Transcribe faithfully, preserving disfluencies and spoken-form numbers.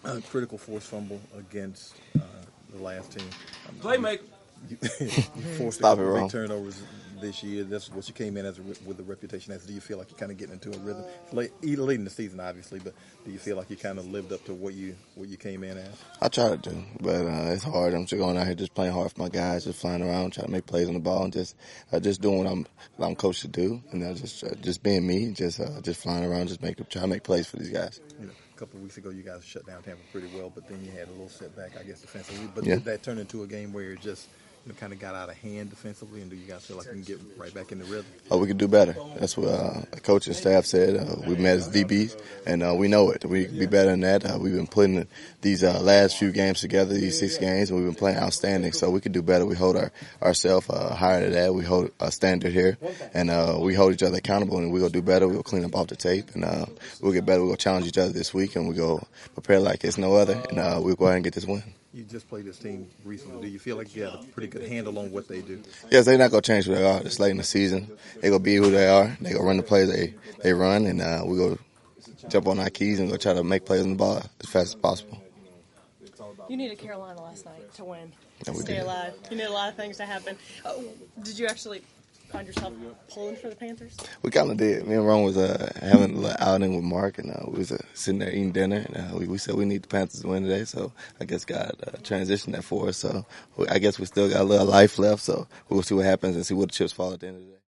Uh, critical force fumble against uh, the last team. Um, Playmaker. You, you forced a Stop it, couple Ron. big turnovers this year. That's what you came in as a, with a reputation as. Do you feel like you're kind of getting into a rhythm? Late, late in the season, obviously, but do you feel like you kind of lived up to what you what you came in as? I try to do, but uh, it's hard. I'm just going out here just playing hard for my guys, just flying around, trying to make plays on the ball, and just uh, just doing what I'm what I'm coached to do, and uh, just uh, just being me, just uh, just flying around, just make try to make plays for these guys. You know, a couple of weeks ago, you guys shut down Tampa pretty well, but then you had a little setback, I guess, defensively. But Yeah. did that turn into a game where it just you know, kind of got out of hand defensively, and do you guys feel like you can get right back in the rhythm? Oh, we can do better. That's what uh, the coach and staff said. Uh, we met as D Bs, and uh, we know it. We can be better than that. Uh, we've been putting these uh, last few games together, these six games, and we've been playing outstanding. So we can do better. We hold our ourselves uh, higher than that. We hold a standard here, and uh, we hold each other accountable, and we'll do better. We'll clean up off the tape, and uh, we'll get better. We'll challenge each other this week, and we'll go prepare like it's no other, and uh, we'll go ahead and get this win. You just played this team recently. Do you feel like you got a pretty good handle on what they do? Yes, they're not going to change who they are. It's late in the season. They're going to be who they are. They're going to run the plays they, they run, and uh, we go jump on our keys and go try to make plays on the ball as fast as possible. You needed Carolina last night to win, to Yeah, we stay did. alive. You need a lot of things to happen. Uh, did you actually find yourself pulling for the Panthers? We kind of did. Me and Ron was uh, having a little outing with Mark, and uh, we was uh, sitting there eating dinner, and uh, we, we said we need the Panthers to win today, so I guess God uh, transitioned that for us. So we, I guess we still got a little life left, so we'll see what happens and see where the chips fall at the end of the day.